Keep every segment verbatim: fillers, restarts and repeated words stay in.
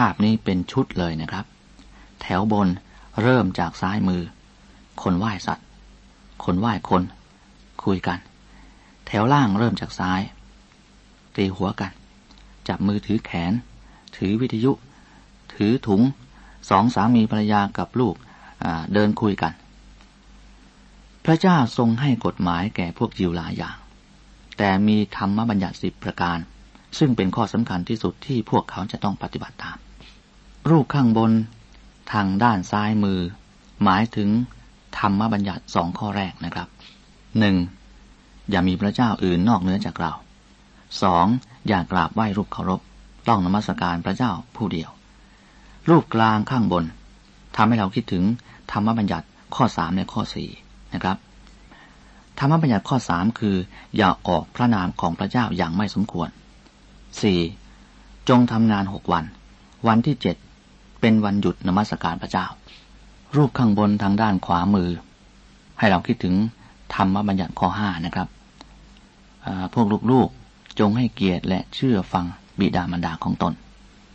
าพนี้เป็นชุดเลยนะครับแถวบนเริ่มจากซ้ายมือคนไหว้สัตว์คนไหว้คนคุยกันแถวล่างเริ่มจากซ้ายตีหัวกันจับมือถือแขนถือวิทยุถือถุงสองสามีภรรยากับลูกเดินคุยกันพระเจ้าทรงให้กฎหมายแก่พวกยิวหลายอย่างแต่มีธรรมบัญญัติสิบประการซึ่งเป็นข้อสำคัญที่สุดที่พวกเขาจะต้องปฏิบัติตามรูปข้างบนทางด้านซ้ายมือหมายถึงธรรมบัญญัติสองข้อแรกนะครับหนึ่งอย่ามีพระเจ้าอื่นนอกเหนือจากเราสองอย่ากราบไหว้รูปเคารพต้องนมัสการพระเจ้าผู้เดียวรูปกลางข้างบนทำให้เราคิดถึงธรรมบัญญัติข้อสามและข้อสี่นะครับธรรมบัญญัติข้อสามคืออย่าออกพระนามของพระเจ้าอย่างไม่สมควรสี่จงทำงานหกวันวันที่เจ็ดเป็นวันหยุดนมัสการพระเจ้ารูปข้างบนทางด้านขวามือให้เราคิดถึงธรรมบัญญัติข้อห้านะครับพวกลูกๆจงให้เกียรติและเชื่อฟังบิดามารดาของตน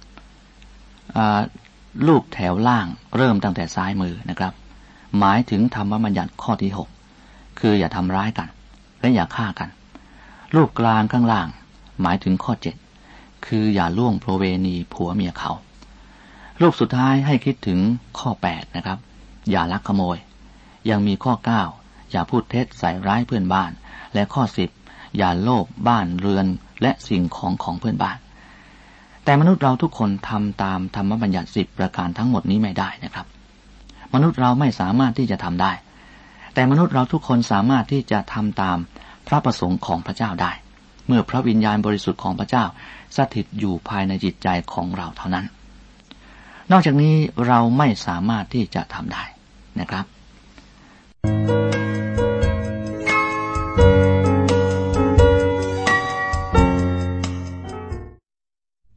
รูปแถวล่างเริ่มตั้งแต่ซ้ายมือนะครับหมายถึงธรรมบัญญัติข้อที่หกคืออย่าทำร้ายกันและอย่าฆ่ากันรูปกลางข้างล่างหมายถึงข้อเจ็ดคืออย่าล่วงประเวณีผัวเมียเขารูปสุดท้ายให้คิดถึงข้อแปดนะครับอย่าลักขโมยยังมีข้อเก้าอย่าพูดเท็จใส่ร้ายเพื่อนบ้านและข้อสิบอย่าโลภบ้านเรือนและสิ่งของของเพื่อนบ้านแต่มนุษย์เราทุกคนทำตามธรรมบัญญัติสิบประการทั้งหมดนี้ไม่ได้นะครับมนุษย์เราไม่สามารถที่จะทำได้แต่มนุษย์เราทุกคนสามารถที่จะทำตามพระประสงค์ของพระเจ้าได้เมื่อพระวิญญาณบริสุทธิ์ของพระเจ้าสถิตอยู่ภายในจิตใจของเราเท่านั้นนอกจากนี้เราไม่สามารถที่จะทำได้นะครับ